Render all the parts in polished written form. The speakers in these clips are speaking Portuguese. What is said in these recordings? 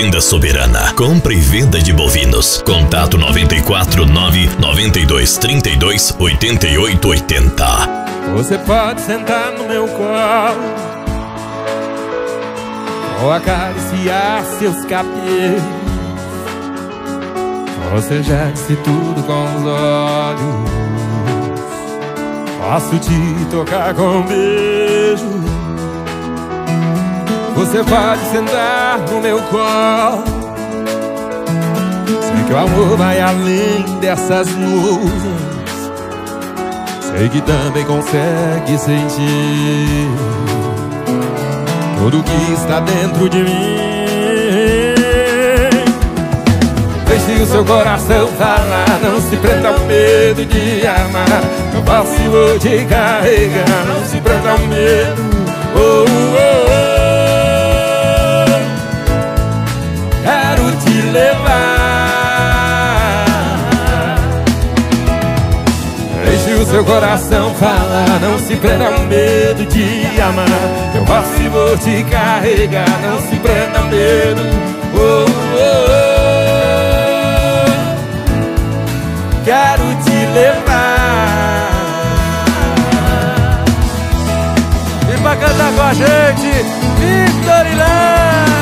Fazenda Soberana. Compra e venda de bovinos. Contato 94 992 32 88 80. Você pode sentar no meu colo ou acariciar seus cabelos. Você já disse tudo com os olhos. Posso te tocar com um beijo. Você pode sentar no meu colo. Sei que o amor vai além dessas nuvens. Sei que também consegue sentir tudo que está dentro de mim. Deixe o seu coração falar, não se prenda ao medo de amar. Eu posso e vou te carregar, não se prenda ao medo. Oh, oh, oh. Quero te levar. Deixe o seu coração falar, não se prenda ao medo de amar. Eu posso e vou te carregar, não se prenda ao medo. Oh, oh, oh. Quero te levar. E pra cantar com a gente, Victor e Léo.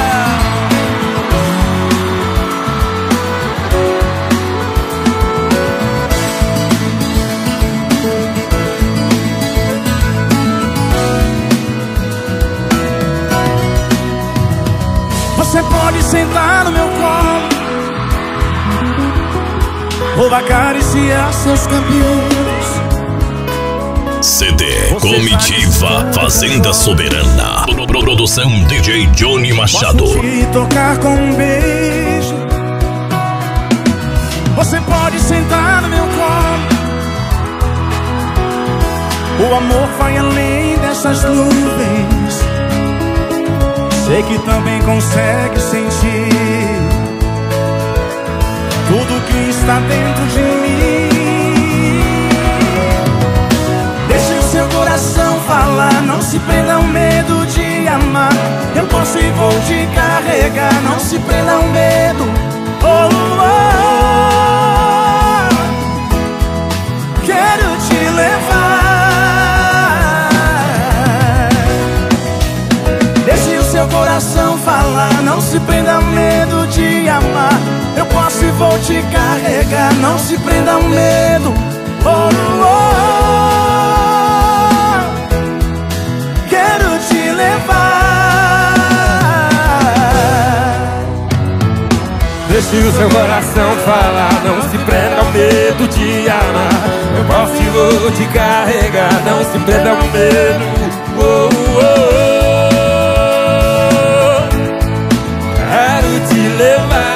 Você pode sentar no meu colo ou acariciar seus cabelos. CD Comitiva Fazenda Soberana. Produção DJ Johnny Machado. Posso te tocar com um beijo. Você pode sentar no meu colo. O amor vai além dessas nuvens. Sei que também consegue sentir tudo que está dentro de mim. Deixe o seu coração falar, não se prenda ao medo de amar. Eu posso e vou te carregar, não se prenda ao medo. Oh, oh, oh. Quero te levar. Deixe o seu coração falar, não se prenda ao medo de amar. Eu posso e vou te carregar, não se prenda ao medo. Oh, oh, oh. Quero te levar. Deixe o seu coração falar, não se prenda ao medo de amar. Eu posso e vou te carregar, não se prenda ao medo. Oh, oh, oh. Quero te levar.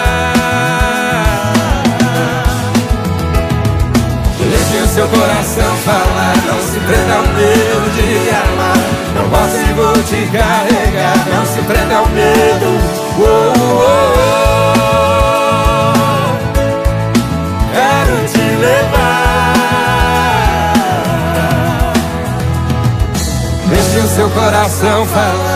Seu coração falar, não se prenda ao medo de amar. Não posso e vou te carregar, não se prenda ao medo. Oh, oh, oh. Quero te levar. Deixe o seu coração falar.